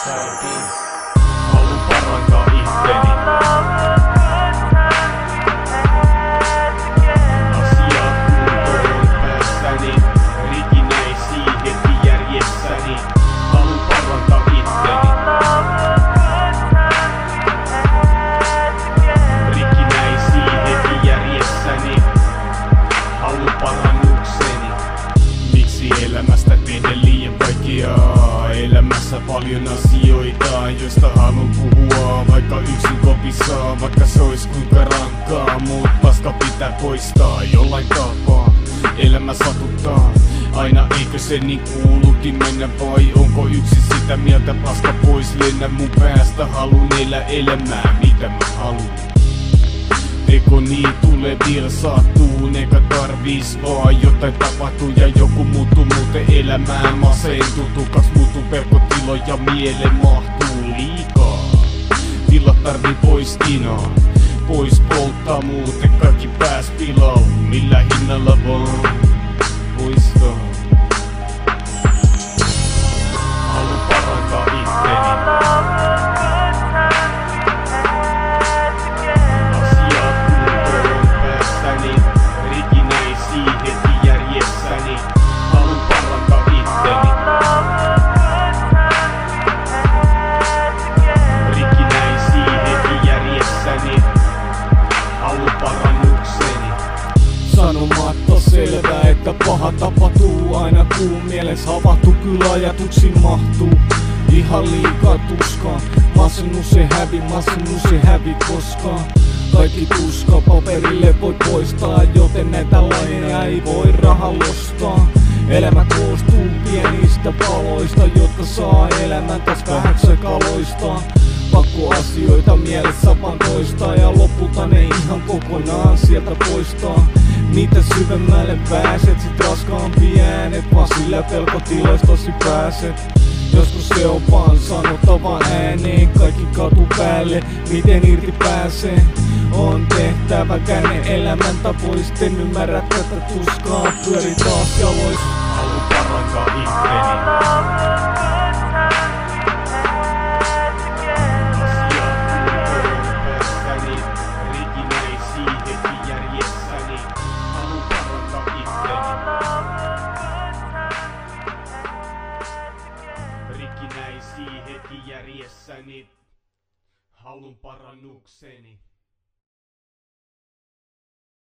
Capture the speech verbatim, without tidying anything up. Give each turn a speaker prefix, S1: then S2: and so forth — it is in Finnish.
S1: järjessäkin. Haluun parantaa itteni. Asiat kuntoon päässäni. Rikinäisiin heti järjessäni. Haluun parantaa itteni. Rikinäisiin heti järjessäni. Haluun parannukseni. Miksi elämästä tehdä liian vaikeaa? Elämässä paljon asioita, joista haluan puhua. Vaikka yksin kopissa, vaikka se ois kuinka rankkaa. Muut paska pitää poistaa jollain tapaa. Elämä satuttaa aina, eikö se niin kuulukin mennä? Vai onko yksin sitä mieltä paska pois? Lennä mun päästä, halun elää elämää mitä mä haluun. Teko niin tulee vielä sattuun, eikä tarvis vaan jotain tapahtuu ja joku muuttuu muuten elämään. Masentuu, tukaks muuttuu pelkotilo ja mieleen mahtuu liikaa. Tilat tarvii pois tinaa, pois polttaa muuten kaikki pääs pilau. Millä hinnalla vaan poistaa. Haluun parantaa itteni. Rikinäisiin heti järjessäni. Haluun parantaa itteni. Rikinäisiin heti järjessäni. Haluun parannukseni.
S2: Sanomatta selvää, että paha tapahtuu aina kun mieles havahtuu. Kyllä ajatuksiin mahtuu ihan liikaa tuskaa. Masennus ei hävi, masennus ei hävi koskaan. Kaikki tuska paperille voi poistaa, joten näitä lajeja ei voi rahalla ostaa. Elämä koostuu pienistä paloista, jotka saa elämän taas vähäksi kaloista. Pakko asioita mielessä vaan toistaa ja lopulta ne ihan kokonaan sieltä poistaa. Mitä syvemmälle pääset, sit raskaampi äänet, vaan sillä pelkotiloistasi pääset. Joskus se on vaan sanottava ääneen, kaikki katu päälle, miten irti pääsee. On tehtävä käänne elämäntavoisten, ymmärrä tätä tuskaa, pyöri taas jalois.
S1: Haluun parantaa itteni. Rikinäisiin heti järjessäni. Haluun parannukseni.